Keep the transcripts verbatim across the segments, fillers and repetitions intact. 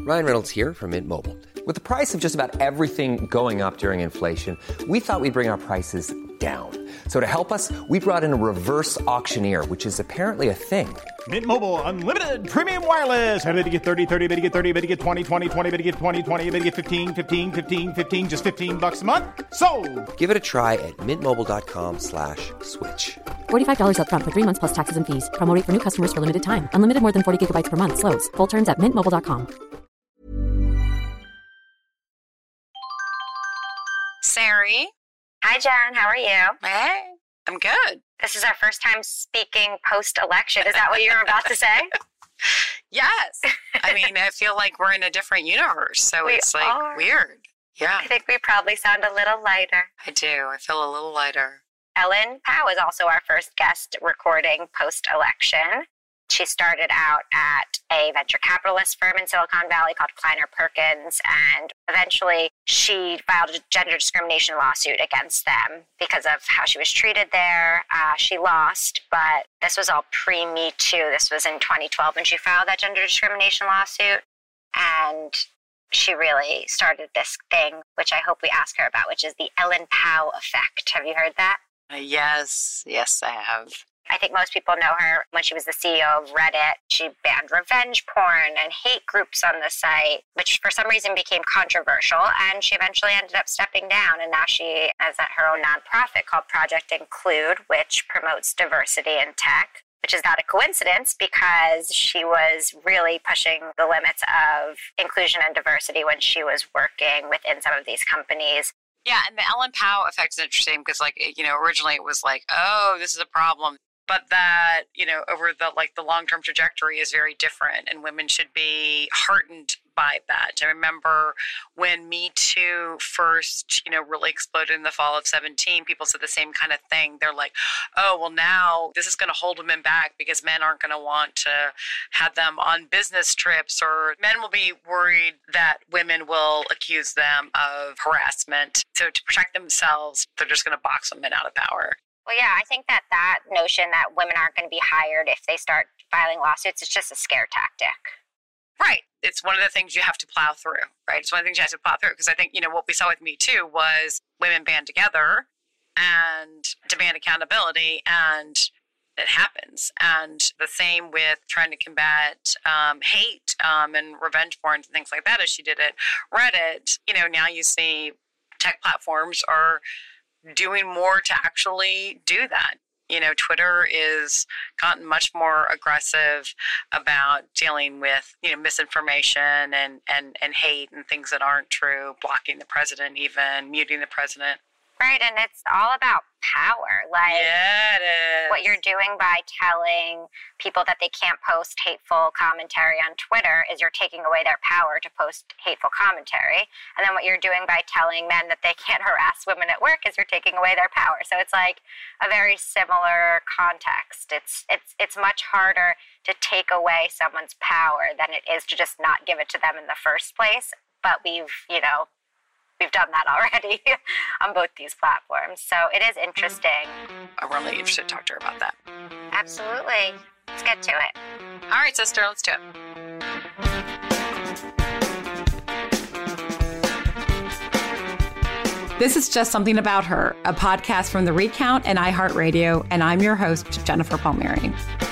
Ryan Reynolds here from Mint Mobile. With the price of just about everything going up during inflation, we thought we'd bring our prices down. So to help us, we brought in a reverse auctioneer, which is apparently a thing. Mint Mobile Unlimited Premium Wireless. How to get thirty, thirty, how to get thirty, how to get twenty, twenty, twenty, how to get twenty, twenty, how to get fifteen, fifteen, fifteen, fifteen, just fifteen bucks a month? Sold! Give it a try at mintmobile.com slash switch. forty-five dollars up front for three months plus taxes and fees. Promo rate for new customers for limited time. Unlimited more than forty gigabytes per month. Slows full terms at mint mobile dot com. Sari. Hi, Jen. How are you? Hey, I'm good. This is our first time speaking post-election. Is that what you were about to say? Yes. I mean, I feel like we're in a different universe, so We it's like are. weird. Yeah, I think we probably sound a little lighter. I do. I feel a little lighter. Ellen Pao is also our first guest recording post-election. She started out at a venture capitalist firm in Silicon Valley called Kleiner Perkins, and eventually she filed a gender discrimination lawsuit against them because of how she was treated there. Uh, she lost, but this was all pre-Me Too. This was in twenty twelve when she filed that gender discrimination lawsuit, and she really started this thing, which I hope we ask her about, which is the Ellen Pao effect. Have you heard that? Uh, yes, yes, I have. I think most people know her when she was the C E O of Reddit. She banned revenge porn and hate groups on the site, which for some reason became controversial. And she eventually ended up stepping down. And now she has her own nonprofit called Project Include, which promotes diversity in tech, which is not a coincidence because she was really pushing the limits of inclusion and diversity when she was working within some of these companies. Yeah, and the Ellen Pao effect is interesting because, like, it, you know, originally it was like, oh, this is a problem. But that, you know, over the, like, the long-term trajectory is very different, and women should be heartened by that. I remember when Me Too first, you know, really exploded in the fall of seventeen, people said the same kind of thing. They're like, oh, well, now this is going to hold women back because men aren't going to want to have them on business trips, or men will be worried that women will accuse them of harassment. So to protect themselves, they're just going to box women out of power. Well, yeah, I think that that notion that women aren't going to be hired if they start filing lawsuits is just a scare tactic. Right. It's one of the things you have to plow through, right? It's one of the things you have to plow through because I think, you know, what we saw with Me Too was women band together and demand accountability, and it happens. And the same with trying to combat um, hate um, and revenge porn and things like that as she did at Reddit. You know, now you see tech platforms are doing more to actually do that. You know, Twitter is gotten much more aggressive about dealing with, you know, misinformation and, and, and hate and things that aren't true, blocking the president even, muting the president. Right, and it's all about power. Like, yeah, it is. What you're doing by telling people that they can't post hateful commentary on Twitter is you're taking away their power to post hateful commentary. And then what you're doing by telling men that they can't harass women at work is you're taking away their power. So it's like a very similar context. It's it's it's much harder to take away someone's power than it is to just not give it to them in the first place. But we've, you know, We've done that already on both these platforms. So it is interesting. I'm really interested to talk to her about that. Absolutely. Let's get to it. All right, sister, let's do it. This is Just Something About Her, a podcast from The Recount and iHeartRadio, and I'm your host, Jennifer Palmieri.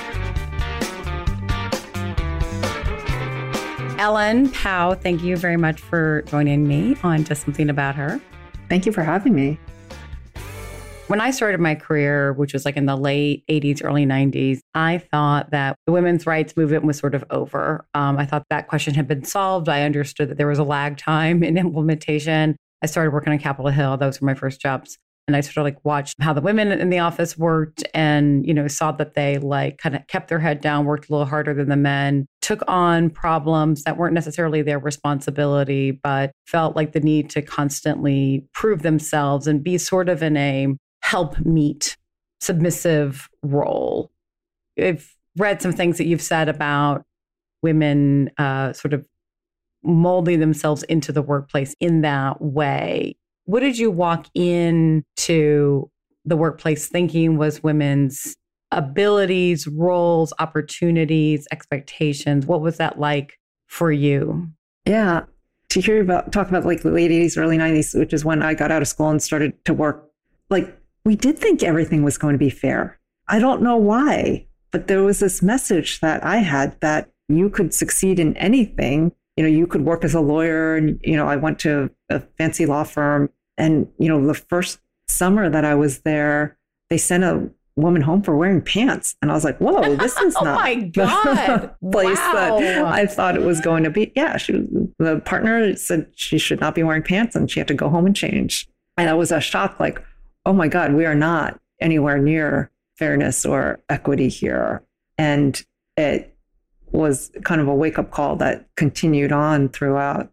Ellen Pao, thank you very much for joining me on Just Something About Her. Thank you for having me. When I started my career, which was like in the late eighties, early nineties, I thought that the women's rights movement was sort of over. Um, I thought that question had been solved. I understood that there was a lag time in implementation. I started working on Capitol Hill. Those were my first jobs. And I sort of like watched how the women in the office worked and, you know, saw that they like kind of kept their head down, worked a little harder than the men, took on problems that weren't necessarily their responsibility, but felt like the need to constantly prove themselves and be sort of in a help meet, submissive role. I've read some things that you've said about women uh, sort of molding themselves into the workplace in that way. What did you walk into the workplace thinking was women's abilities, roles, opportunities, expectations? What was that like for you? Yeah. To hear about, talk about like the late eighties, early nineties, which is when I got out of school and started to work, like we did think everything was going to be fair. I don't know why, but there was this message that I had that you could succeed in anything. You know, you could work as a lawyer, and, you know, I went to a fancy law firm, and, you know, the first summer that I was there, they sent a woman home for wearing pants. And I was like, whoa, this is oh not my God. the place Wow. that I thought it was going to be. Yeah, she, the partner said she should not be wearing pants and she had to go home and change. And that was a shock, like, oh my God, we are not anywhere near fairness or equity here. And it was kind of a wake-up call that continued on throughout.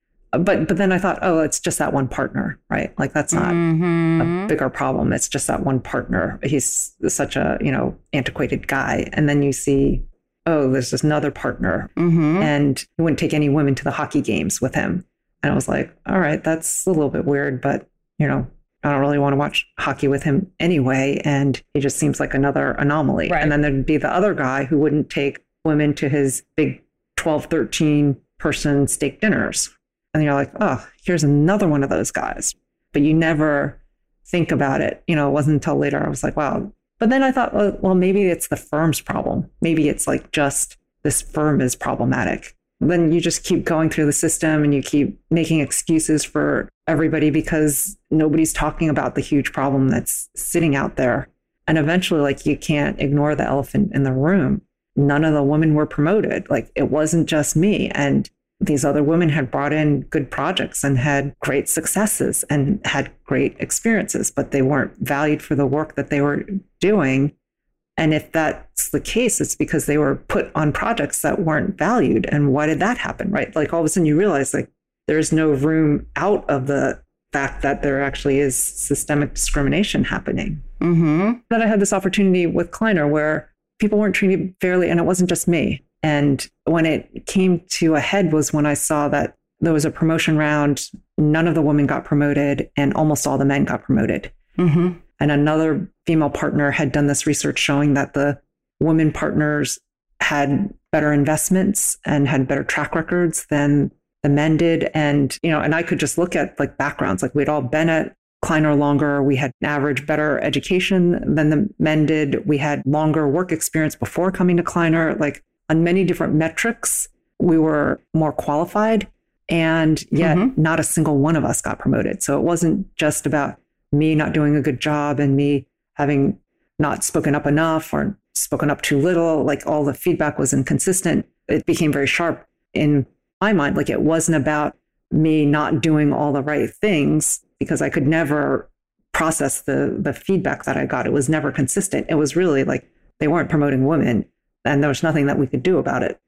But but then I thought, oh, it's just that one partner, right? Like that's not mm-hmm. a bigger problem. It's just that one partner. He's such a, you know, antiquated guy. And then you see, oh, there's this another partner. Mm-hmm. And he wouldn't take any women to the hockey games with him. And I was like, all right, that's a little bit weird, but, you know, I don't really want to watch hockey with him anyway. And he just seems like another anomaly. Right. And then there'd be the other guy who wouldn't take women to his big twelve, thirteen person steak dinners. And you're like, oh, here's another one of those guys. But you never think about it. You know, it wasn't until later I was like, wow. But then I thought, well, well, maybe it's the firm's problem. Maybe it's like just this firm is problematic. Then you just keep going through the system and you keep making excuses for everybody because nobody's talking about the huge problem that's sitting out there. And eventually, like, you can't ignore the elephant in the room. None of the women were promoted. Like, it wasn't just me. And these other women had brought in good projects and had great successes and had great experiences, but they weren't valued for the work that they were doing. And if that's the case, it's because they were put on projects that weren't valued. And why did that happen, right? Like all of a sudden you realize like there's no room out of the fact that there actually is systemic discrimination happening. Mm-hmm. Then I had this opportunity with Kleiner where people weren't treated fairly, and it wasn't just me. And when it came to a head was when I saw that there was a promotion round, none of the women got promoted and almost all the men got promoted. Mm-hmm. And another female partner had done this research showing that the women partners had better investments and had better track records than the men did. And, you know, and I could just look at like backgrounds, like we'd all been at Kleiner longer. We had an average better education than the men did. We had longer work experience before coming to Kleiner. Like, on many different metrics, we were more qualified, and yet mm-hmm. not a single one of us got promoted. So it wasn't just about me not doing a good job and me having not spoken up enough or spoken up too little. Like all the feedback was inconsistent. It became very sharp in my mind. Like it wasn't about me not doing all the right things because I could never process the, the feedback that I got. It was never consistent. It was really like they weren't promoting women. And there was nothing that we could do about it.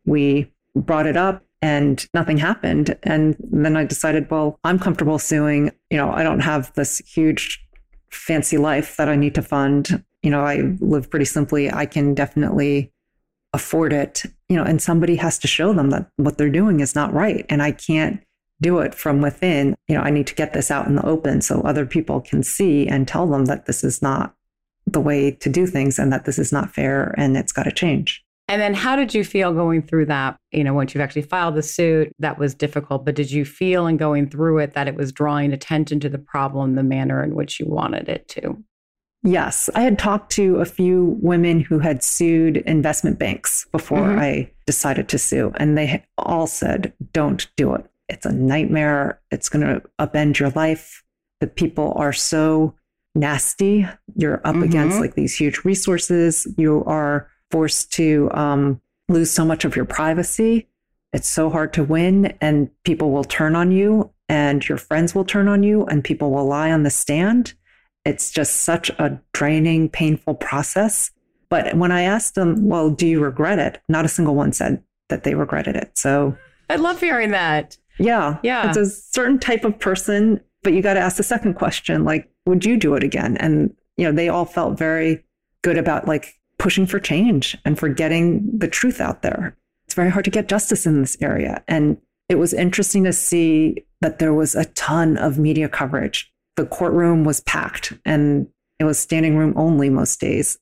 We brought it up and nothing happened. And then I decided, well, I'm comfortable suing. You know, I don't have this huge fancy life that I need to fund. You know, I live pretty simply. I can definitely afford it. You know, and somebody has to show them that what they're doing is not right. And I can't do it from within. You know, I need to get this out in the open so other people can see and tell them that this is not the way to do things and that this is not fair and it's got to change. And then how did you feel going through that? You know, once you've actually filed the suit, that was difficult, but did you feel in going through it that it was drawing attention to the problem, the manner in which you wanted it to? Yes. I had talked to a few women who had sued investment banks before mm-hmm. I decided to sue. And they all said, don't do it. It's a nightmare. It's going to upend your life. The people are so nasty. You're up mm-hmm. against like these huge resources. You are forced to um, lose so much of your privacy. It's so hard to win, and people will turn on you, and your friends will turn on you, and people will lie on the stand. It's just such a draining, painful process. But when I asked them, well, do you regret it? Not a single one said that they regretted it. So I love hearing that. Yeah. Yeah. It's a certain type of person, but you got to ask the second question, like, would you do it again? And, you know, they all felt very good about like pushing for change and for getting the truth out there. It's very hard to get justice in this area. And it was interesting to see that there was a ton of media coverage. The courtroom was packed and it was standing room only most days.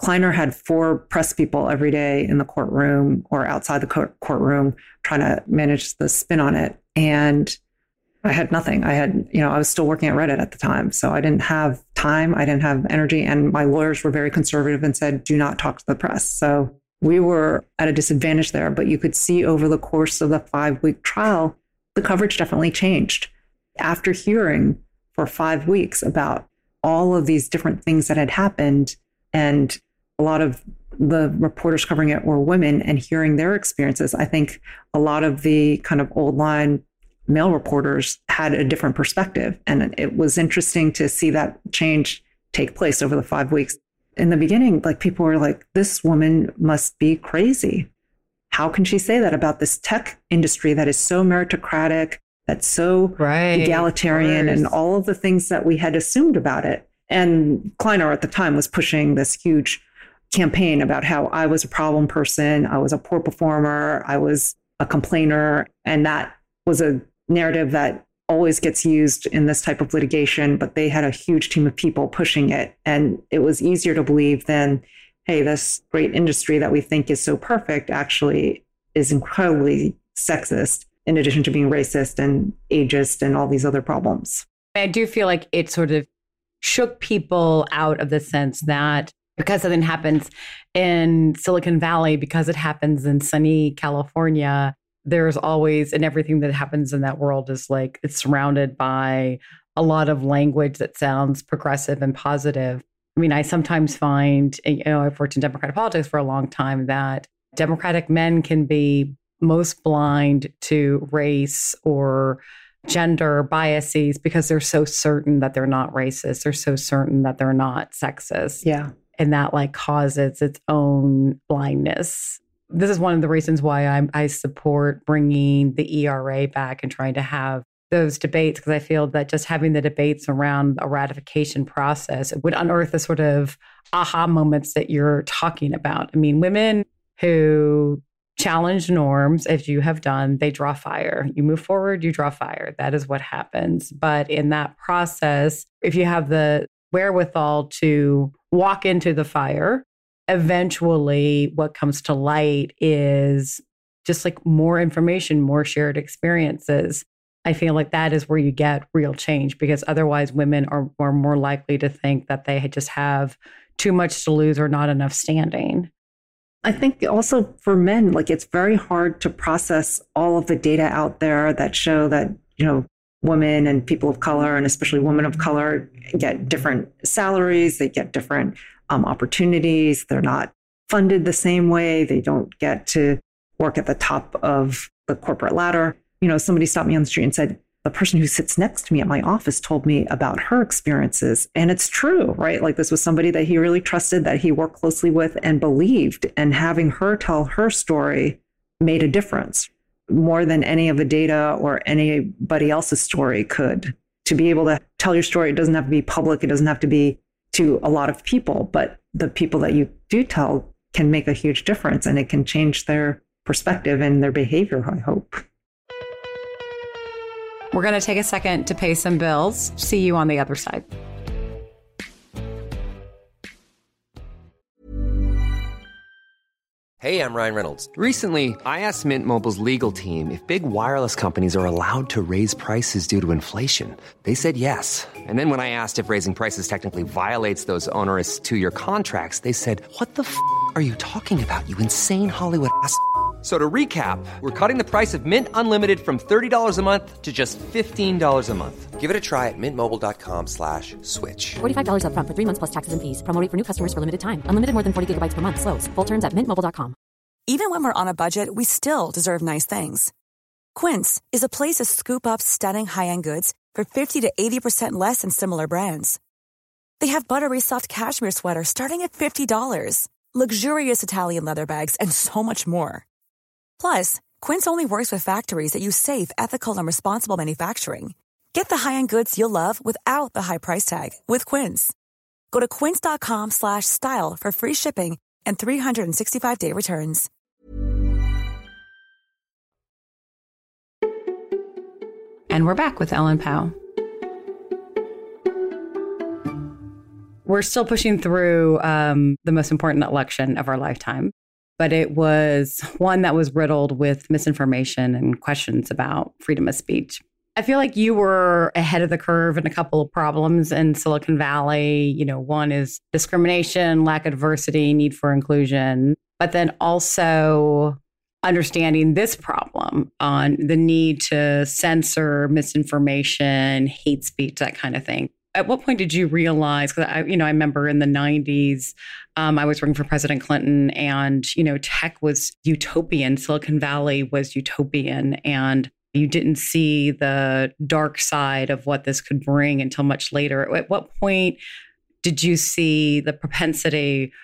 Kleiner had four press people every day in the courtroom or outside the court- courtroom trying to manage the spin on it. And I had nothing. I had, you know, I was still working at Reddit at the time. So I didn't have time. I didn't have energy. And my lawyers were very conservative and said, do not talk to the press. So we were at a disadvantage there. But you could see over the course of the five week trial, the coverage definitely changed. After hearing for five weeks about all of these different things that had happened, and a lot of the reporters covering it were women, and hearing their experiences, I think a lot of the kind of old line male reporters had a different perspective. And it was interesting to see that change take place over the five weeks. In the beginning, like people were like, this woman must be crazy. How can she say that about this tech industry that is so meritocratic, that's so right, egalitarian, and all of the things that we had assumed about it? And Kleiner at the time was pushing this huge campaign about how I was a problem person, I was a poor performer, I was a complainer. And that was a narrative that always gets used in this type of litigation, but they had a huge team of people pushing it. And it was easier to believe than, hey, this great industry that we think is so perfect actually is incredibly sexist, in addition to being racist and ageist and all these other problems. I do feel like it sort of shook people out of the sense that because something happens in Silicon Valley, because it happens in sunny California, there's always, and everything that happens in that world is like, it's surrounded by a lot of language that sounds progressive and positive. I mean, I sometimes find, you know, I've worked in Democratic politics for a long time, that Democratic men can be most blind to race or gender biases because they're so certain that they're not racist. They're so certain that they're not sexist. Yeah. And that like causes its own blindness. This is one of the reasons why I, I support bringing the E R A back and trying to have those debates, because I feel that just having the debates around a ratification process would unearth the sort of aha moments that you're talking about. I mean, women who challenge norms, as you have done, they draw fire. You move forward, you draw fire. That is what happens. But in that process, if you have the wherewithal to walk into the fire, eventually what comes to light is just like more information, more shared experiences. I feel like that is where you get real change, because otherwise women are, are more likely to think that they just have too much to lose or not enough standing. I think also for men, like it's very hard to process all of the data out there that show that, you know, women and people of color, and especially women of color, get different salaries, they get different um, opportunities. They're not funded the same way. They don't get to work at the top of the corporate ladder. You know, somebody stopped me on the street and said, the person who sits next to me at my office told me about her experiences. And it's true, right? Like this was somebody that he really trusted, that he worked closely with and believed. And having her tell her story made a difference more than any of the data or anybody else's story could. To be able to tell your story, it doesn't have to be public. It doesn't have to be to a lot of people, but the people that you do tell can make a huge difference, and it can change their perspective and their behavior, I hope. We're going to take a second to pay some bills. See you on the other side. Hey, I'm Ryan Reynolds. Recently, I asked Mint Mobile's legal team if big wireless companies are allowed to raise prices due to inflation. They said yes. And then when I asked if raising prices technically violates those onerous two-year contracts, they said, what the f*** are you talking about, you insane Hollywood ass f- So to recap, we're cutting the price of Mint Unlimited from thirty dollars a month to just fifteen dollars a month. Give it a try at mintmobile.com slash switch. forty-five dollars up front for three months plus taxes and fees. Promo rate for new customers for limited time. Unlimited more than forty gigabytes per month. Slows full terms at mint mobile dot com. Even when we're on a budget, we still deserve nice things. Quince is a place to scoop up stunning high-end goods for fifty to eighty percent less than similar brands. They have buttery soft cashmere sweaters starting at fifty dollars, luxurious Italian leather bags, and so much more. Plus, Quince only works with factories that use safe, ethical, and responsible manufacturing. Get the high-end goods you'll love without the high price tag with Quince. Go to quince.com slash style for free shipping and three sixty-five day returns. And we're back with Ellen Pao. We're still pushing through um, the most important election of our lifetime, but it was one that was riddled with misinformation and questions about freedom of speech. I feel like you were ahead of the curve in a couple of problems in Silicon Valley. You know, one is discrimination, lack of diversity, need for inclusion, but then also understanding this problem on the need to censor misinformation, hate speech, that kind of thing. At what point did you realize, because I, you know, I remember in the nineties, um, I was working for President Clinton and, you know, tech was utopian. Silicon Valley was utopian. And you didn't see the dark side of what this could bring until much later. At what point did you see the propensity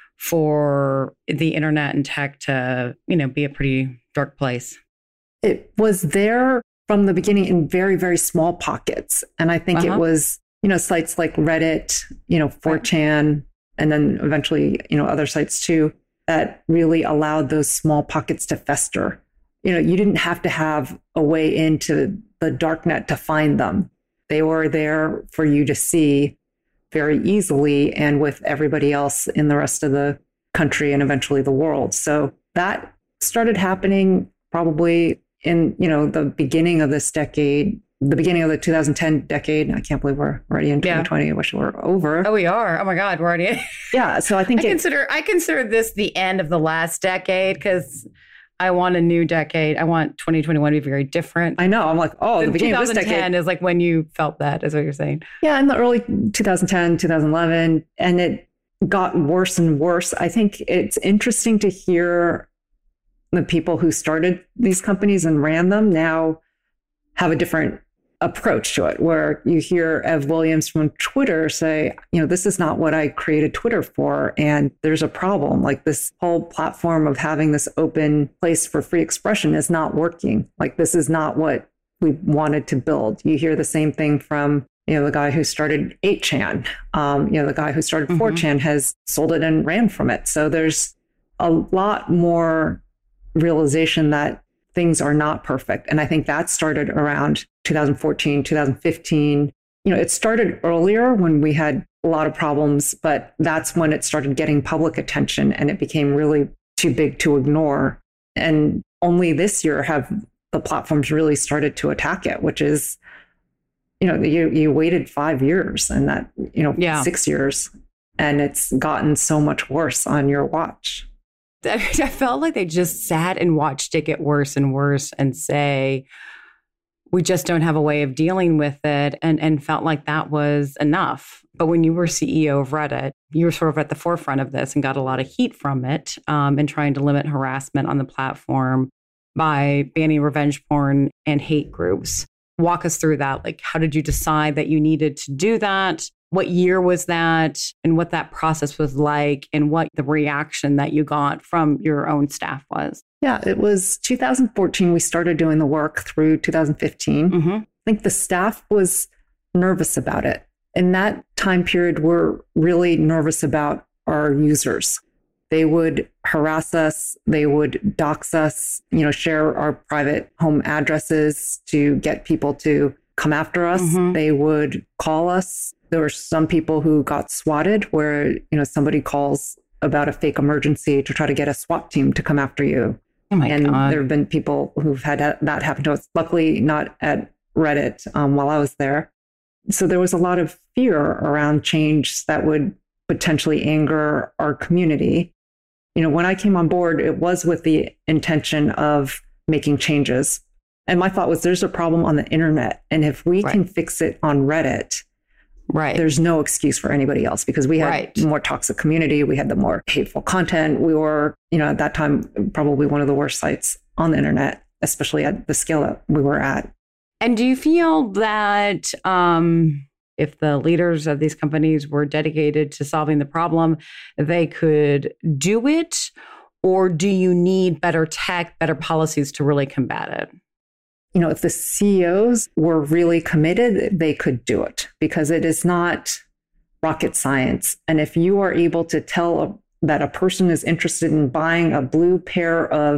for the internet and tech to, you know, be a pretty dark place? It was there from the beginning in very, very small pockets. And I think uh-huh. it was, you know, sites like Reddit, you know, four chan, right. and then eventually, you know, other sites too, that really allowed those small pockets to fester. You know, you didn't have to have a way into the darknet to find them. They were there for you to see very easily and with everybody else in the rest of the country and eventually the world. So that started happening probably in, you know, the beginning of this decade, the beginning of the two thousand ten decade. I can't believe we're already in twenty twenty. Yeah. I wish we were over. Oh, we are. Oh my God, we're already. Yeah. So I think I it, consider I consider this the end of the last decade because I want a new decade. I want twenty twenty-one to be very different. I know. I'm like, oh, the, the beginning of this decade. twenty ten is like when you felt that, is what you're saying. Yeah, in the early twenty ten, twenty eleven, and it got worse and worse. I think it's interesting to hear the people who started these companies and ran them now have a different approach to it, where you hear Ev Williams from Twitter say, you know, this is not what I created Twitter for. And there's a problem. Like this whole platform of having this open place for free expression is not working. Like this is not what we wanted to build. You hear the same thing from, you know, the guy who started eight chan. Um, you know, the guy who started mm-hmm. four chan has sold it and ran from it. So there's a lot more realization that things are not perfect. And I think that started around two thousand fourteen, two thousand fifteen. You know, it started earlier when we had a lot of problems, but that's when it started getting public attention and it became really too big to ignore. And only this year have the platforms really started to attack it, which is, you know, you, you waited five years and that, you know, yeah. six years, and it's gotten so much worse on your watch. I felt like they just sat and watched it get worse and worse and say, we just don't have a way of dealing with it, and, and felt like that was enough. But when you were C E O of Reddit, you were sort of at the forefront of this and got a lot of heat from it um, and trying to limit harassment on the platform by banning revenge porn and hate groups. Walk us through that. Like, how did you decide that you needed to do that? What year was that, and what that process was like, and what the reaction that you got from your own staff was? Yeah, it was two thousand fourteen. We started doing the work through two thousand fifteen. Mm-hmm. I think the staff was nervous about it. In that time period, we're really nervous about our users. They would harass us. They would dox us, you know, share our private home addresses to get people to come after us. Mm-hmm. They would call us. There were some people who got swatted where, you know, somebody calls about a fake emergency to try to get a SWAT team to come after you. Oh my and God. There have been people who've had that happen to us. Luckily, not at Reddit um, while I was there. So there was a lot of fear around change that would potentially anger our community. You know, when I came on board, it was with the intention of making changes. And my thought was, there's a problem on the internet. And if we right. can fix it on Reddit, right, there's no excuse for anybody else, because we had right. more toxic community. We had the more hateful content. We were, you know, at that time, probably one of the worst sites on the internet, especially at the scale that we were at. And do you feel that um, if the leaders of these companies were dedicated to solving the problem, they could do it? Or do you need better tech, better policies to really combat it? You know, if the C E Os were really committed, they could do it, because it is not rocket science. And if you are able to tell a, that a person is interested in buying a blue pair of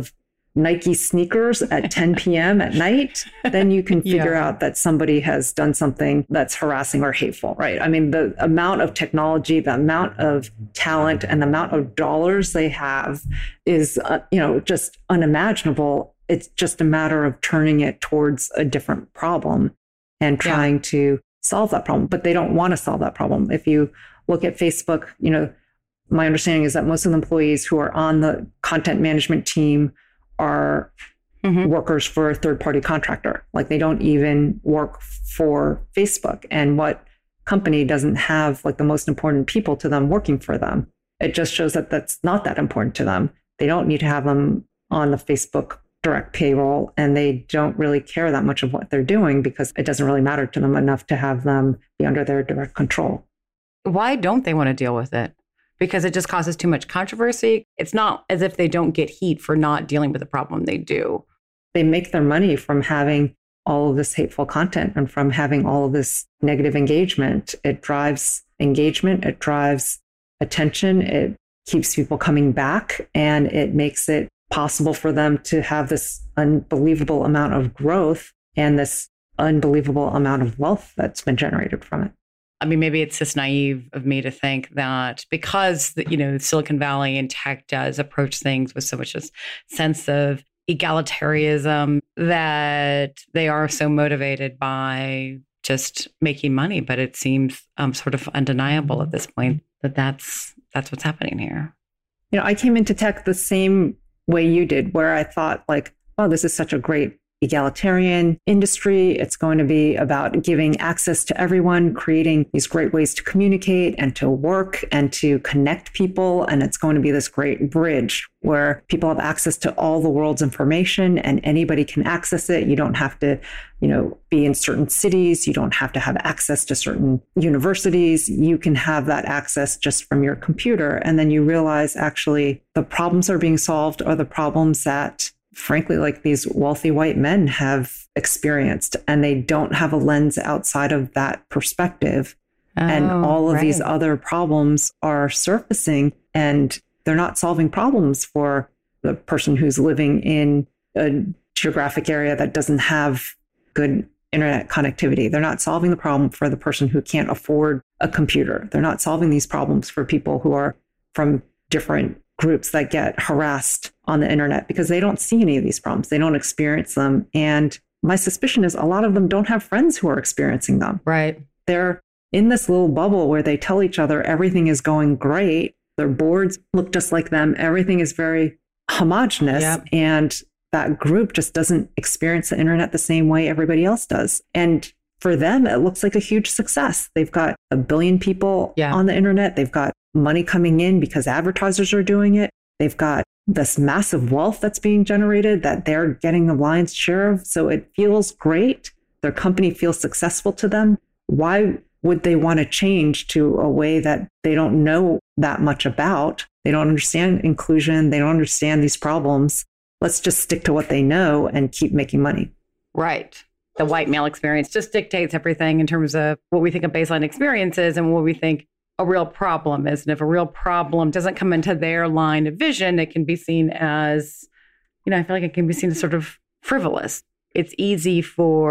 Nike sneakers at ten p.m. at night, then you can figure Yeah. out that somebody has done something that's harassing or hateful, right? I mean, the amount of technology, the amount of talent, and the amount of dollars they have is, uh, you know, just unimaginable. It's just a matter of turning it towards a different problem and trying yeah. to solve that problem. But they don't want to solve that problem. If you look at Facebook, you know, my understanding is that most of the employees who are on the content management team are mm-hmm. workers for a third-party contractor. Like they don't even work for Facebook. And what company doesn't have like the most important people to them working for them? It just shows that that's not that important to them. They don't need to have them on the Facebook direct payroll, and they don't really care that much of what they're doing because it doesn't really matter to them enough to have them be under their direct control. Why don't they want to deal with it? Because it just causes too much controversy. It's not as if they don't get heat for not dealing with the problem. They do. They make their money from having all of this hateful content and from having all of this negative engagement. It drives engagement. It drives attention. It keeps people coming back, and it makes it possible for them to have this unbelievable amount of growth and this unbelievable amount of wealth that's been generated from it. I mean, maybe it's just naive of me to think that because, you know, Silicon Valley and tech does approach things with so much a sense of egalitarianism that they are so motivated by just making money. But it seems um, sort of undeniable at this point that that's, that's what's happening here. You know, I came into tech the same way you did, where I thought like, oh, this is such a great egalitarian industry. It's going to be about giving access to everyone, creating these great ways to communicate and to work and to connect people. And it's going to be this great bridge where people have access to all the world's information and anybody can access it. You don't have to, you know, be in certain cities. You don't have to have access to certain universities. You can have that access just from your computer. And then you realize actually the problems that are being solved are the problems that frankly, like these wealthy white men have experienced, and they don't have a lens outside of that perspective. Oh, and all of right. these other problems are surfacing, and they're not solving problems for the person who's living in a geographic area that doesn't have good internet connectivity. They're not solving the problem for the person who can't afford a computer. They're not solving these problems for people who are from different groups that get harassed on the internet because they don't see any of these problems. They don't experience them. And my suspicion is a lot of them don't have friends who are experiencing them. Right. They're in this little bubble where they tell each other everything is going great. Their boards look just like them. Everything is very homogenous. Yep. And that group just doesn't experience the internet the same way everybody else does. And for them, it looks like a huge success. They've got a billion people yeah. on the internet. They've got money coming in because advertisers are doing it. They've got this massive wealth that's being generated that they're getting the lion's share of. So it feels great. Their company feels successful to them. Why would they want to change to a way that they don't know that much about? They don't understand inclusion. They don't understand these problems. Let's just stick to what they know and keep making money. Right. The white male experience just dictates everything in terms of what we think a baseline experience is and what we think a real problem is. And if a real problem doesn't come into their line of vision, it can be seen as, you know, I feel like it can be seen as sort of frivolous. It's easy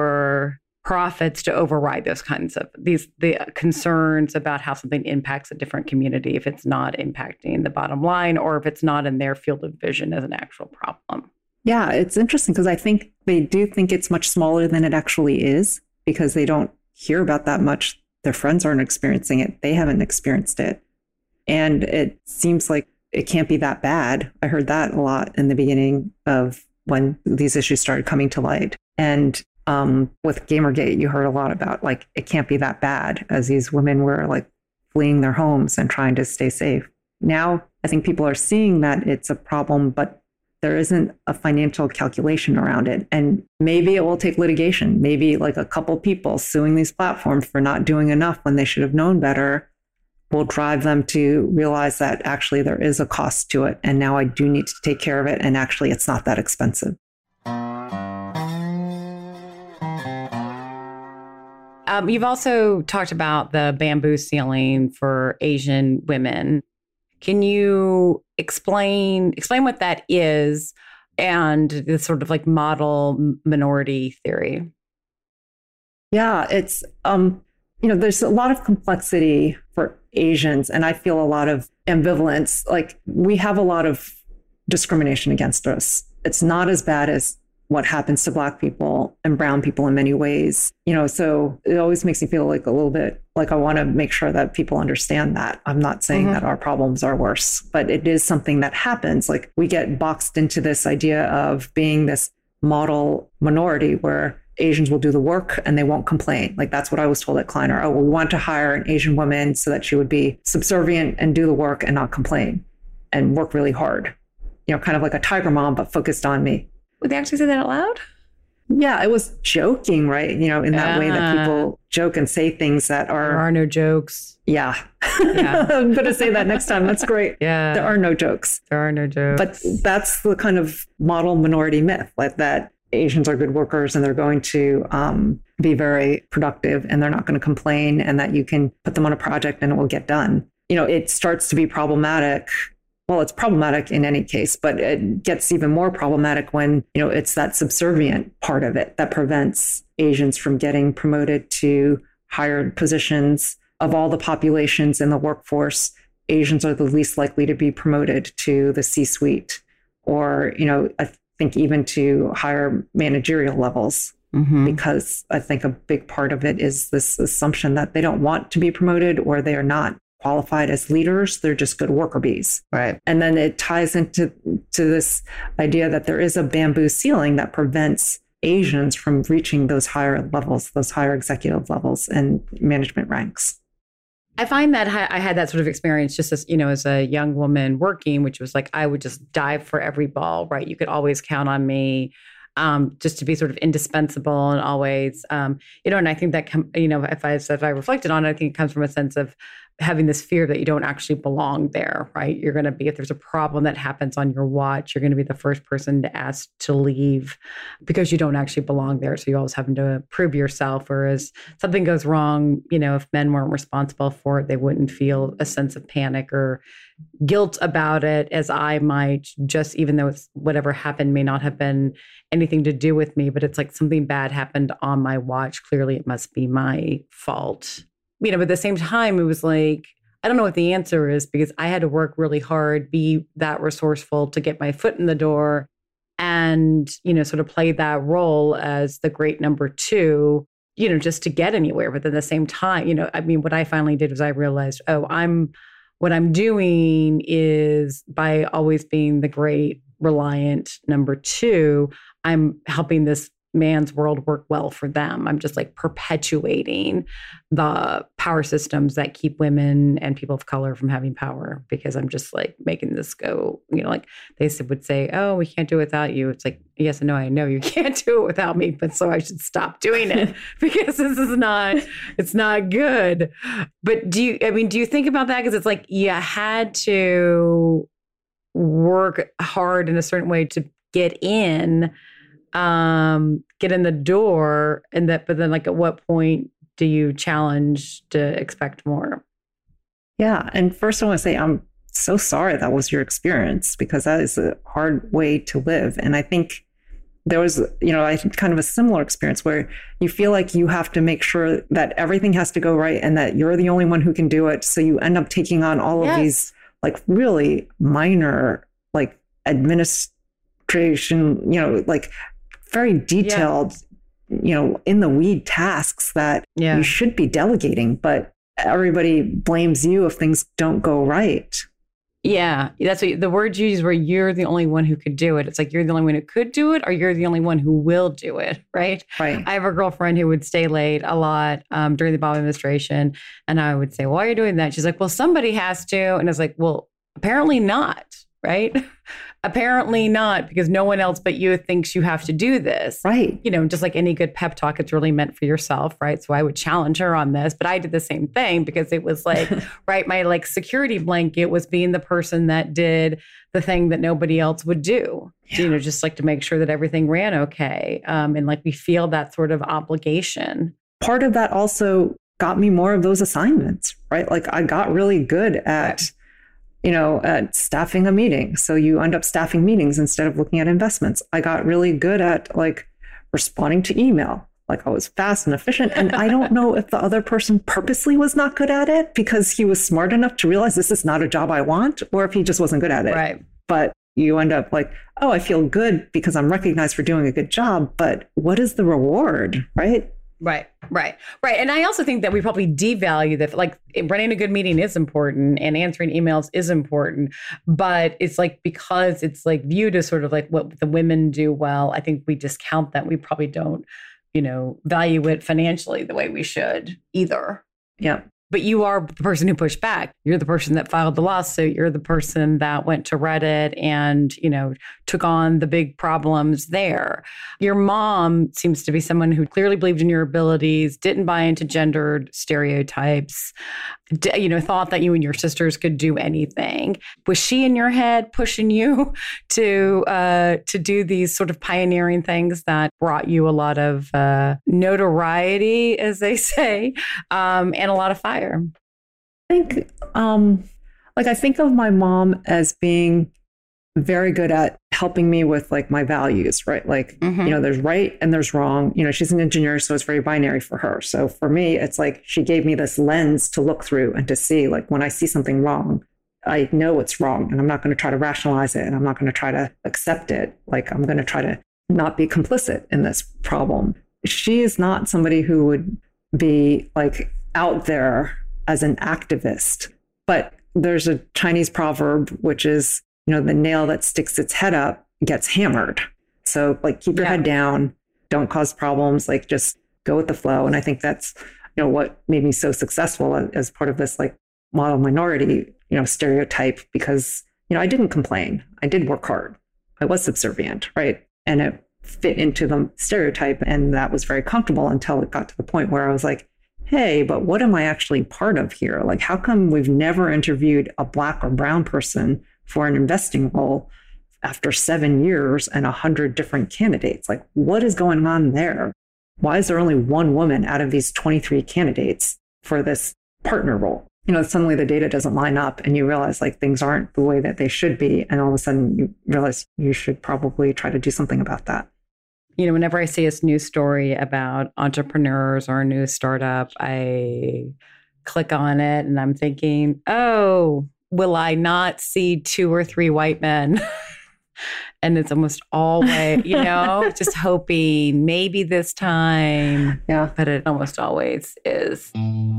for profits to override those kinds of these the concerns about how something impacts a different community if it's not impacting the bottom line or if it's not in their field of vision as an actual problem. Yeah, it's interesting because I think they do think it's much smaller than it actually is because they don't hear about that much. Their friends aren't experiencing it. They haven't experienced it. And it seems like it can't be that bad. I heard that a lot in the beginning of when these issues started coming to light. And um, with Gamergate, you heard a lot about like, it can't be that bad as these women were like fleeing their homes and trying to stay safe. Now, I think people are seeing that it's a problem, but there isn't a financial calculation around it. And maybe it will take litigation. Maybe like a couple people suing these platforms for not doing enough when they should have known better will drive them to realize that actually there is a cost to it. And now I do need to take care of it. And actually, it's not that expensive. Um, you've also talked about the bamboo ceiling for Asian women. Can you explain explain what that is and this sort of like model minority theory? Yeah, it's, um, you know, there's a lot of complexity for Asians, and I feel a lot of ambivalence. Like, we have a lot of discrimination against us. It's not as bad as what happens to Black people and brown people in many ways. You know, so it always makes me feel like a little bit like I want to make sure that people understand that. I'm not saying mm-hmm. that our problems are worse, but it is something that happens. Like, we get boxed into this idea of being this model minority where Asians will do the work and they won't complain. Like, that's what I was told at Kleiner. Oh, we want to hire an Asian woman so that she would be subservient and do the work and not complain and work really hard. You know, kind of like a tiger mom, but focused on me. Would they actually say that out loud? Yeah, it was joking, right? You know, in that uh, way that people joke and say things that are... There are no jokes. Yeah. yeah. I'm going to say that next time. That's great. Yeah. There are no jokes. There are no jokes. But that's the kind of model minority myth, like that Asians are good workers and they're going to um, be very productive and they're not going to complain, and that you can put them on a project and it will get done. You know, it starts to be problematic. Well, it's problematic in any case, but it gets even more problematic when, you know, it's that subservient part of it that prevents Asians from getting promoted to higher positions. Of all the populations in the workforce, Asians are the least likely to be promoted to the C-suite, or, you know, I think even to higher managerial levels, mm-hmm. because I think a big part of it is this assumption that they don't want to be promoted, or they are not qualified as leaders. They're just good worker bees. Right. And then it ties into to this idea that there is a bamboo ceiling that prevents Asians from reaching those higher levels, those higher executive levels and management ranks. I find that I had that sort of experience just as, you know, as a young woman working, which was like, I would just dive for every ball, right? You could always count on me. Um, just to be sort of indispensable and always, um, you know, and I think that, com- you know, if I, if I reflected on it, I think it comes from a sense of having this fear that you don't actually belong there, right? You're going to be, if there's a problem that happens on your watch, you're going to be the first person to ask to leave because you don't actually belong there. So you're always having to prove yourself. Whereas something goes wrong, you know, if men weren't responsible for it, they wouldn't feel a sense of panic or guilt about it, as I might, just even though it's whatever happened may not have been anything to do with me, but it's like something bad happened on my watch. Clearly it must be my fault. You know, but at the same time, it was like, I don't know what the answer is, because I had to work really hard, be that resourceful to get my foot in the door and, you know, sort of play that role as the great number two, you know, just to get anywhere. But at the same time, you know, I mean, what I finally did was I realized, oh, I'm, what I'm doing is by always being the great reliant number two, I'm helping this man's world work well for them. I'm just like perpetuating the power systems that keep women and people of color from having power, because I'm just like making this go, you know, like they would say, oh, we can't do it without you. It's like, yes and no, I know you can't do it without me, but so I should stop doing it because this is not, it's not good. But do you, I mean, do you think about that? Because it's like you had to work hard in a certain way to get in, um, get in the door, and that, but then like at what point do you challenge to expect more? Yeah. And first I want to say, I'm so sorry that was your experience, because that is a hard way to live. And I think there was, you know, I think kind of a similar experience where you feel like you have to make sure that everything has to go right and that you're the only one who can do it. So you end up taking on all yes. of these like really minor, like administration, you know, like very detailed, yeah. you know, in the weed tasks that yeah. you should be delegating, but everybody blames you if things don't go right. Yeah, that's what the word you use, where you're the only one who could do it. It's like you're the only one who could do it, or you're the only one who will do it, right? Right. I have a girlfriend who would stay late a lot um, during the Obama administration, and I would say, "Why are you doing that?" She's like, "Well, somebody has to," and I was like, "Well, apparently not." Right? Apparently not, because no one else but you thinks you have to do this. Right. You know, just like any good pep talk, it's really meant for yourself, right? So I would challenge her on this, but I did the same thing because it was like, right, my like security blanket was being the person that did the thing that nobody else would do. Yeah. You know, just like to make sure that everything ran okay. Um, and like we feel that sort of obligation. Part of that also got me more of those assignments, right? Like I got really good at right. you know, at staffing a meeting. So you end up staffing meetings instead of looking at investments. I got really good at like responding to email. Like I was fast and efficient. And I don't know if the other person purposely was not good at it because he was smart enough to realize this is not a job I want, or if he just wasn't good at it. Right. But you end up like, oh, I feel good because I'm recognized for doing a good job. But what is the reward, right? Right, right, right. And I also think that we probably devalue that, like running a good meeting is important and answering emails is important, but it's like, because it's like viewed as sort of like what the women do well, I think we discount that. We probably don't, you know, value it financially the way we should either. Yeah. But you are the person who pushed back. You're the person that filed the lawsuit. You're the person that went to Reddit and, you know, took on the big problems there. Your mom seems to be someone who clearly believed in your abilities, didn't buy into gendered stereotypes, you know, thought that you and your sisters could do anything. Was she in your head pushing you to uh, to do these sort of pioneering things that brought you a lot of uh, notoriety, as they say, um, and a lot of fire? I think, um, like, I think of my mom as being very good at helping me with like my values, right? Like, mm-hmm. you know, there's right and there's wrong. You know, she's an engineer, so it's very binary for her. So for me, it's like she gave me this lens to look through and to see, like, when I see something wrong, I know it's wrong and I'm not going to try to rationalize it and I'm not going to try to accept it. Like, I'm going to try to not be complicit in this problem. She is not somebody who would be like out there as an activist. But there's a Chinese proverb, which is, you know, the nail that sticks its head up gets hammered. So like, keep your yeah. head down, don't cause problems, like just go with the flow. And I think that's, you know, what made me so successful as part of this like model minority, you know, stereotype, because, you know, I didn't complain. I did work hard. I was subservient, right? And it fit into the stereotype. And that was very comfortable until it got to the point where I was like, hey, but what am I actually part of here? Like, how come we've never interviewed a Black or brown person for an investing role after seven years and a hundred different candidates? Like, what is going on there? Why is there only one woman out of these twenty-three candidates for this partner role? You know, suddenly the data doesn't line up and you realize like things aren't the way that they should be. And all of a sudden you realize you should probably try to do something about that. You know, whenever I see a news story about entrepreneurs or a new startup, I click on it and I'm thinking, oh, will I not see two or three white men? And it's almost always, you know, just hoping maybe this time. Yeah. But it almost always is.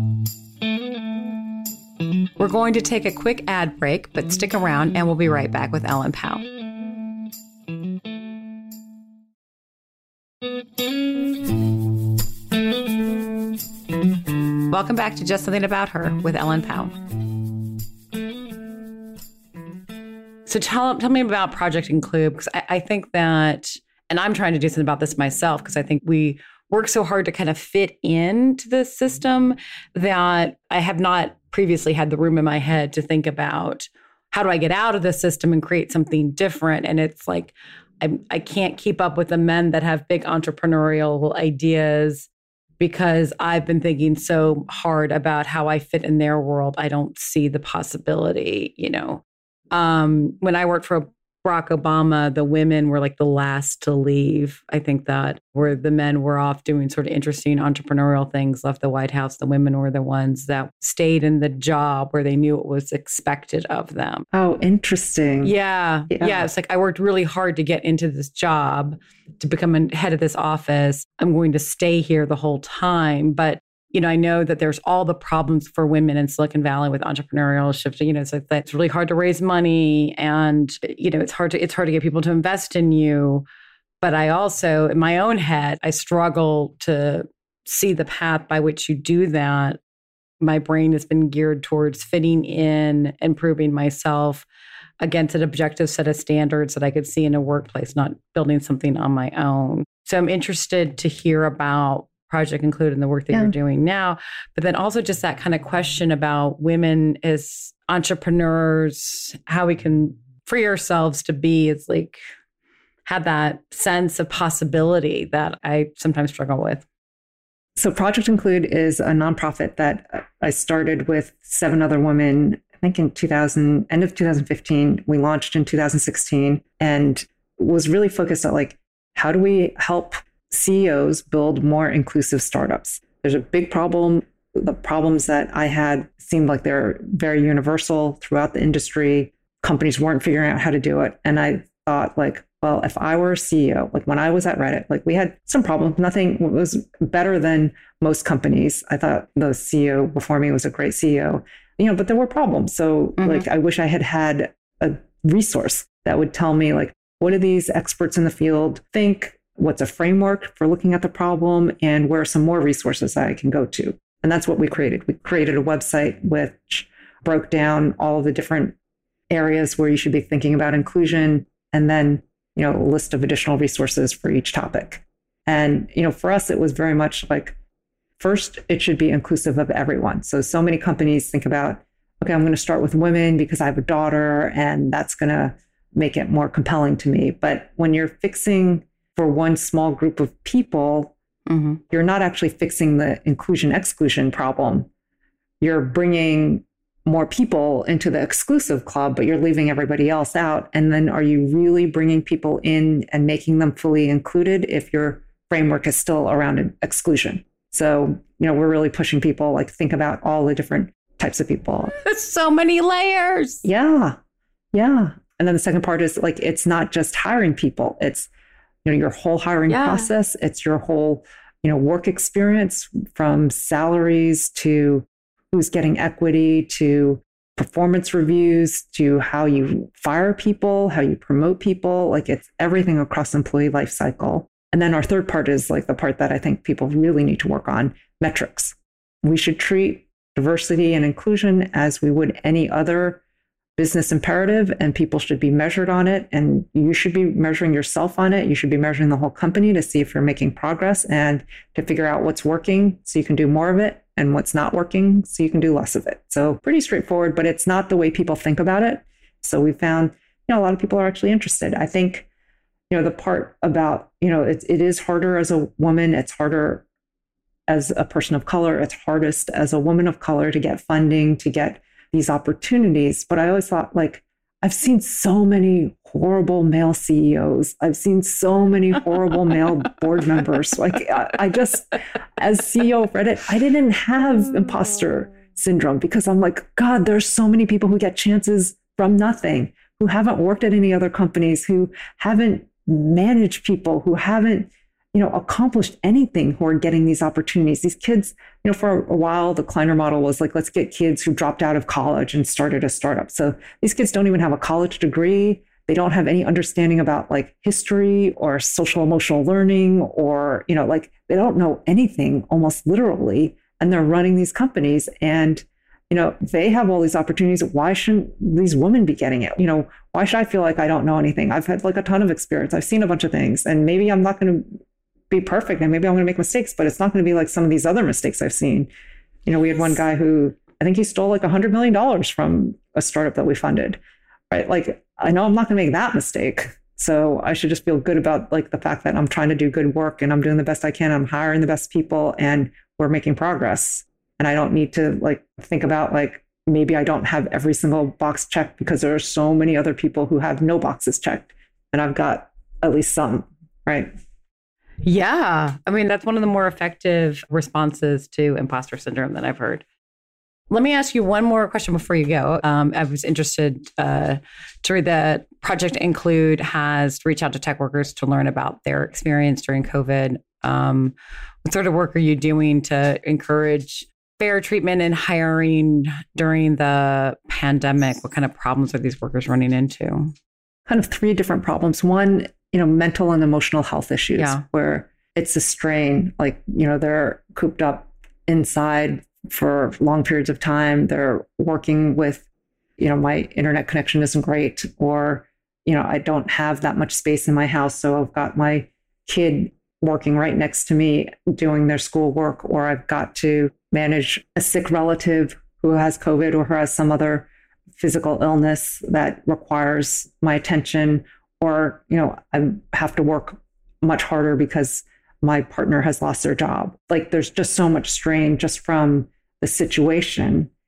We're going to take a quick ad break, but stick around and we'll be right back with Ellen Pao. Welcome back to Just Something About Her with Ellen Pao. So tell, tell me about Project Include, because I, I think that, and I'm trying to do something about this myself, because I think we work so hard to kind of fit into the system that I have not previously had the room in my head to think about how do I get out of the system and create something different. And it's like, I, I can't keep up with the men that have big entrepreneurial ideas because I've been thinking so hard about how I fit in their world. I don't see the possibility, you know. Um, when I worked for Barack Obama, the women were like the last to leave. I think that where the men were off doing sort of interesting entrepreneurial things, left the White House, the women were the ones that stayed in the job where they knew it was expected of them. Oh, interesting. Yeah. Yeah. yeah it's like I worked really hard to get into this job, to become a head of this office. I'm going to stay here the whole time. But you know, I know that there's all the problems for women in Silicon Valley with entrepreneurial shifting. You know, it's like it's really hard to raise money, and you know, it's hard to it's hard to get people to invest in you. But I also, in my own head, I struggle to see the path by which you do that. My brain has been geared towards fitting in, improving myself against an objective set of standards that I could see in a workplace, not building something on my own. So I'm interested to hear about Project Include and the work that yeah. you're doing now, but then also just that kind of question about women as entrepreneurs, how we can free ourselves to be, it's like, have that sense of possibility that I sometimes struggle with. So Project Include is a nonprofit that I started with seven other women think in two thousand, end of two thousand fifteen, we launched in two thousand sixteen and was really focused on like, how do we help C E Os build more inclusive startups? There's a big problem. The problems that I had seemed like they're very universal throughout the industry. Companies weren't figuring out how to do it. And I thought like, well, if I were a C E O, like when I was at Reddit, like we had some problems. Nothing was better than most companies. I thought the C E O before me was a great C E O, you know, but there were problems. So mm-hmm. like, I wish I had had a resource that would tell me like, what do these experts in the field think? What's a framework for looking at the problem? And where are some more resources that I can go to? And that's what we created. We created a website which broke down all of the different areas where you should be thinking about inclusion, and then, you know, a list of additional resources for each topic. And, you know, for us, it was very much like, first, it should be inclusive of everyone. So, so many companies think about, okay, I'm going to start with women because I have a daughter and that's going to make it more compelling to me. But when you're fixing for one small group of people, mm-hmm. you're not actually fixing the inclusion exclusion problem. You're bringing more people into the exclusive club, but you're leaving everybody else out. And then are you really bringing people in and making them fully included if your framework is still around exclusion? So, you know, we're really pushing people like think about all the different types of people. There's so many layers. Yeah. Yeah. And then the second part is like, it's not just hiring people. It's, you know, your whole hiring yeah. process. It's your whole, you know, work experience from salaries to who's getting equity to performance reviews to how you fire people, how you promote people. Like it's everything across the employee life cycle. And then our third part is like the part that I think people really need to work on, metrics. We should treat diversity and inclusion as we would any other business imperative, and people should be measured on it. And you should be measuring yourself on it. You should be measuring the whole company to see if you're making progress and to figure out what's working so you can do more of it, and what's not working so you can do less of it. So pretty straightforward, but it's not the way people think about it. So we found, you know, a lot of people are actually interested. I think, you know, the part about, you know, it, it is harder as a woman. It's harder as a person of color. It's hardest as a woman of color to get funding, to get these opportunities. But I always thought, like, I've seen so many horrible male C E Os. I've seen so many horrible male board members. Like, I, I just, as C E O of Reddit, I didn't have imposter syndrome because I'm like, God, there's so many people who get chances from nothing, who haven't worked at any other companies, who haven't managed people, who haven't, you know, accomplished anything, who are getting these opportunities. These kids, you know, for a while, the Kleiner model was like, let's get kids who dropped out of college and started a startup. So these kids don't even have a college degree. They don't have any understanding about like history or social emotional learning, or, you know, like they don't know anything almost literally. And they're running these companies, and, you know, they have all these opportunities. Why shouldn't these women be getting it? You know, why should I feel like I don't know anything? I've had like a ton of experience. I've seen a bunch of things, and maybe I'm not going to be perfect, and maybe I'm going to make mistakes, but it's not going to be like some of these other mistakes I've seen. You know, we had one guy who, I think he stole like a hundred million dollars from a startup that we funded, right? Like, I know I'm not going to make that mistake. So I should just feel good about like the fact that I'm trying to do good work and I'm doing the best I can. I'm hiring the best people and we're making progress. And I don't need to like think about like, maybe I don't have every single box checked because there are so many other people who have no boxes checked, and I've got at least some, right? Yeah. I mean, that's one of the more effective responses to imposter syndrome that I've heard. Let me ask you one more question before you go. Um, I was interested uh, to read that Project Include has reached out to tech workers to learn about their experience during COVID. Um, what sort of work are you doing to encourage fair treatment in hiring during the pandemic? What kind of problems are these workers running into? Kind of three different problems. One, you know, mental and emotional health issues, yeah. where it's a strain, like, you know, they're cooped up inside for long periods of time. They're working with, you know, my internet connection isn't great, or, you know, I don't have that much space in my house. So I've got my kid working right next to me doing their schoolwork, or I've got to manage a sick relative who has COVID or who has some other physical illness that requires my attention. Or, you know, I have to work much harder because my partner has lost their job. Like, there's just so much strain just from the situation.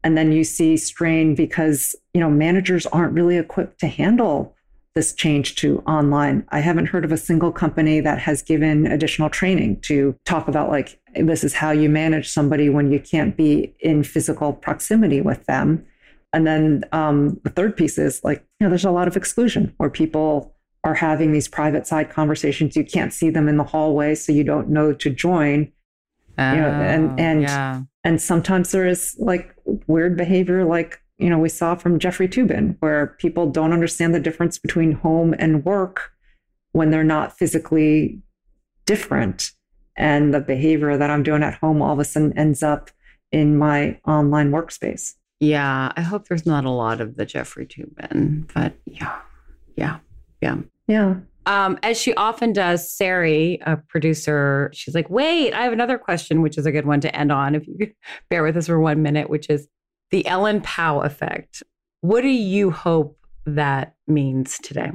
And then you see strain because, you know, managers aren't really equipped to handle this change to online. I haven't heard of a single company that has given additional training to talk about like, this is how you manage somebody when you can't be in physical proximity with them. And then um, the third piece is like, you know, there's a lot of exclusion where people are having these private side conversations. You can't see them in the hallway, so you don't know to join. Oh, you know, and and yeah. and sometimes there is like weird behavior, like, you know, we saw from Jeffrey Toobin, where people don't understand the difference between home and work when they're not physically different. And the behavior that I'm doing at home all of a sudden ends up in my online workspace. Yeah, I hope there's not a lot of the Jeffrey Toobin, but yeah, yeah, yeah. Yeah. Um, as she often does, Sari, a producer, she's like, wait, I have another question, which is a good one to end on, if you could bear with us for one minute, which is the Ellen Pao effect. What do you hope that means today?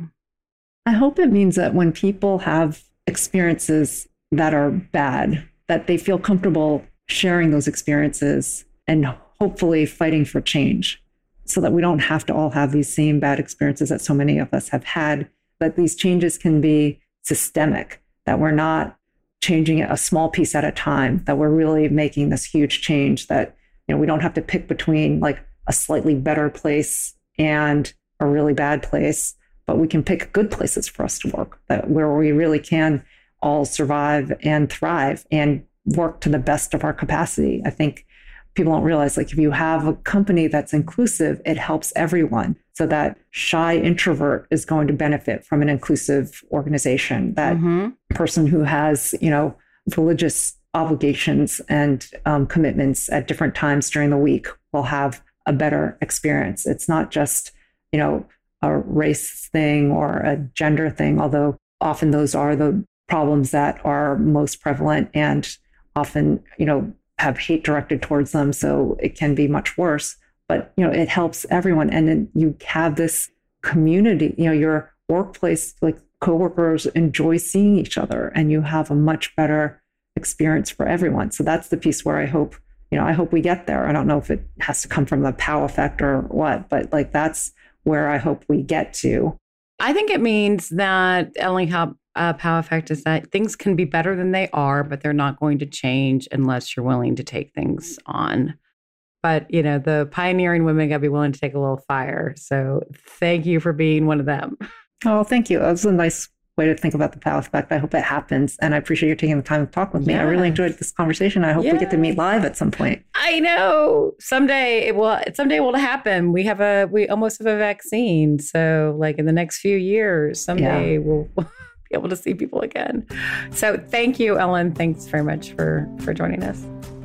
I hope it means that when people have experiences that are bad, that they feel comfortable sharing those experiences and hopefully fighting for change so that we don't have to all have these same bad experiences that so many of us have had, that these changes can be systemic, that we're not changing it a small piece at a time, that we're really making this huge change, that, you know, we don't have to pick between like a slightly better place and a really bad place, but we can pick good places for us to work, that where we really can all survive and thrive and work to the best of our capacity. I think people don't realize, like, if you have a company that's inclusive, it helps everyone. So that shy introvert is going to benefit from an inclusive organization. That mm-hmm. person who has, you know, religious obligations and um, commitments at different times during the week will have a better experience. It's not just, you know, a race thing or a gender thing, although often those are the problems that are most prevalent and often, you know, have hate directed towards them. So it can be much worse, but, you know, it helps everyone. And then you have this community, you know, your workplace, like coworkers enjoy seeing each other and you have a much better experience for everyone. So that's the piece where I hope, you know, I hope we get there. I don't know if it has to come from the Pao effect or what, but like, that's where I hope we get to. I think it means that Ellen uh, Pao effect is that things can be better than they are, but they're not going to change unless you're willing to take things on. But, you know, the pioneering women got to be willing to take a little fire. So thank you for being one of them. Oh, thank you. That was a nice way to think about the Pao effect. I hope it happens. And I appreciate you taking the time to talk with me. Yes. I really enjoyed this conversation. I hope yes. we get to meet live at some point. I know. Someday it will, someday it will happen. We have a, we almost have a vaccine. So like in the next few years, someday yeah. we'll, we'll be able to see people again. So thank you, Ellen. Thanks very much for, for joining us.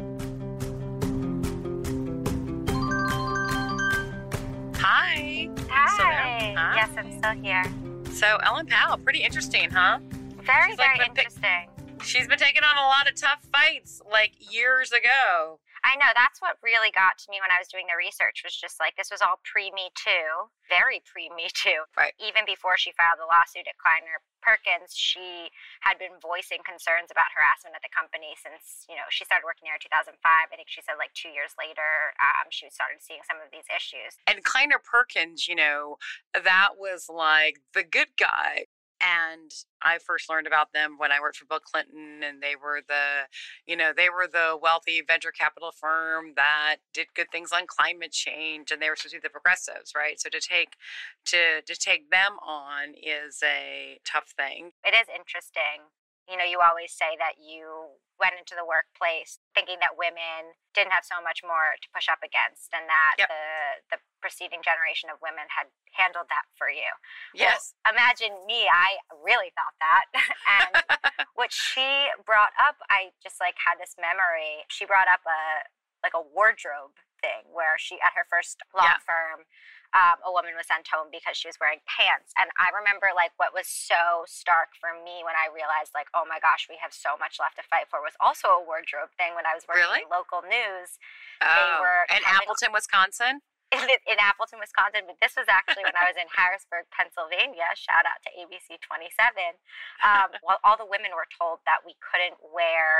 Hi. Hi. Hi. Yes, I'm still here. So Ellen Pao, pretty interesting, huh? Very, She's very like interesting. Pick, she's been taking on a lot of tough fights like years ago. I know. That's what really got to me when I was doing the research, was just like, this was all pre-Me Too, very pre-Me Too. Right. Even before she filed the lawsuit at Kleiner Perkins, she had been voicing concerns about harassment at the company since, you know, she started working there in two thousand five. I think she said like two years later, um, she started seeing some of these issues. And Kleiner Perkins, you know, that was like the good guy. And I first learned about them when I worked for Bill Clinton, and they were the, you know, they were the wealthy venture capital firm that did good things on climate change, and they were supposed to be the progressives, right? So to take, to to take them on is a tough thing. It is interesting. You know, you always say that you went into the workplace thinking that women didn't have so much more to push up against, and that yep. the the preceding generation of women had handled that for you. Yes. Well, imagine me, I really thought that. And what she brought up, I just like had this memory. She brought up a like a wardrobe thing where she, at her first law yeah. firm, Um, a woman was sent home because she was wearing pants. And I remember like what was so stark for me when I realized like, oh my gosh, we have so much left to fight for, was also a wardrobe thing when I was working really? in local news. Oh, they were in Appleton, Wisconsin? In, in Appleton, Wisconsin. But this was actually when I was in Harrisburg, Pennsylvania. Shout out to A B C twenty-seven. Um, well, all the women were told that we couldn't wear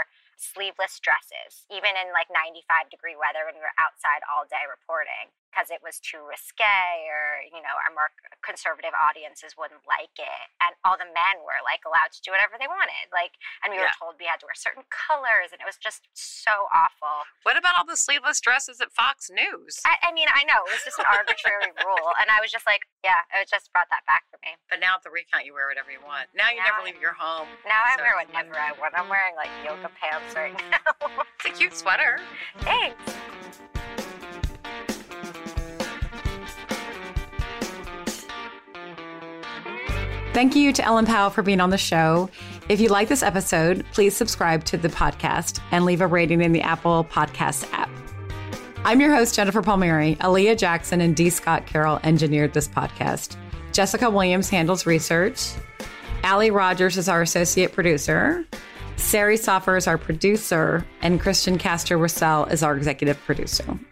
sleeveless dresses, even in like ninety-five degree weather when we were outside all day reporting, because it was too risque, or, you know, our more conservative audiences wouldn't like it. And all the men were like allowed to do whatever they wanted. Like, and we yeah. were told we had to wear certain colors, and it was just so awful. What about all the sleeveless dresses at Fox News? I, I mean, I know it was just an arbitrary rule. And I was just like, yeah, it just brought that back for me. But now at the recount, you wear whatever you want. Now you now never leave your home. Now I so wear whatever I want. I'm wearing like yoga pants right now. It's a cute sweater. Thanks. Thank you to Ellen Pao for being on the show. If you like this episode, please subscribe to the podcast and leave a rating in the Apple Podcast app. I'm your host, Jennifer Palmieri. Aaliyah Jackson and D. Scott Carroll engineered this podcast. Jessica Williams handles research. Allie Rogers is our associate producer. Sari Soffer is our producer. And Christian Castro Russell is our executive producer.